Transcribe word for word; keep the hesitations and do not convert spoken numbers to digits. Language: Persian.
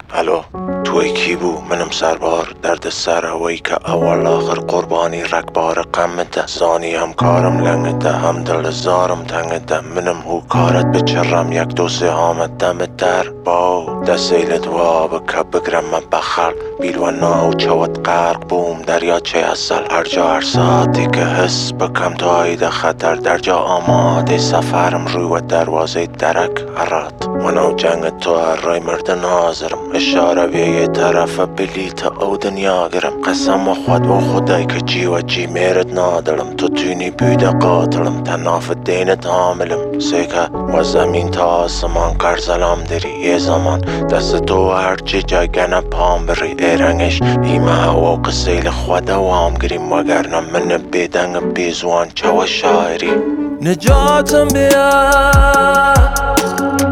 الو توی کی بو؟ منم سربار درد سر هوایی که اول آخر قربانی رکبار قمته زانی هم کارم لنگته هم دل زارم تنگته منم هو کارت بچرم یک دو سه آمد دم در باو دستیلت و آب کب بگرم من بخل بیل و ناو چوت غرق بوم دریا چه اصل هر جا هر ساعتی که حس بکم تو آید خطر در جا آماده سفرم روی و دروازه درک هرات منو جنگ تو هر رای مردن حاضرم اشاره به یه طرف بلیت او دنیا گرم قسم و خود و خدای که جی و جی میرد نادلم تو تونی بیده قاتلم تناف دینت حاملم سیکه و زمین تا آسمان کرزلام داری یه زمان دست تو هر چی جای گنه پام بری ایرنگش ایمه هوا و قسیل خود و هم گریم وگرنه من بیدنگ بیزوان چو شاعری نجاتم بیا